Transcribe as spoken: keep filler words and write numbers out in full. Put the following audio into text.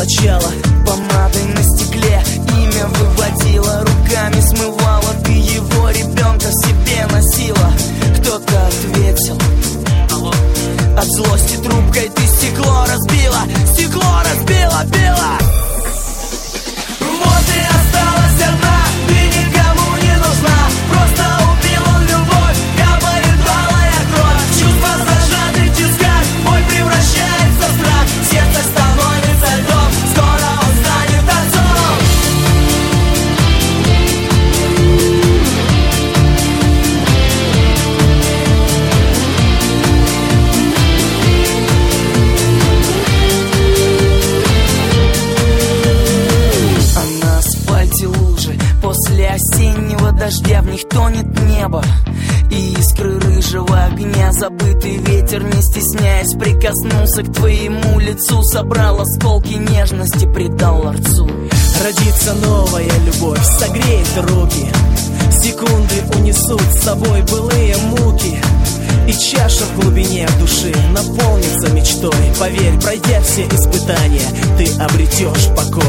начала. Помадой на стекле имя выводила, руками смывала, ты его ребенка в себе носила. Кто-то ответил: алло. От злости трубкой ты стекло разбила, стекло разбила, била. Вот и осталась одна, ты никому не нужна. Просто убил он любовь, капает алая кровь. Чувства зажаты в тисках, боль превращается в страх. Сердце становится льдом, скоро он станет отцом. А на асфальте лужи, после осеннего дождя в них тонет небо. И искры рыжего огня, забытый ветер, не стесняясь, прикоснулся к твоему лицу. Собрал осколки нежности, придал ларцу. Родится новая любовь, согреет руки. Секунды унесут с собой былые муки. И чаша в глубине души наполнится мечтой. Поверь, пройдя все испытания, ты обретешь покой.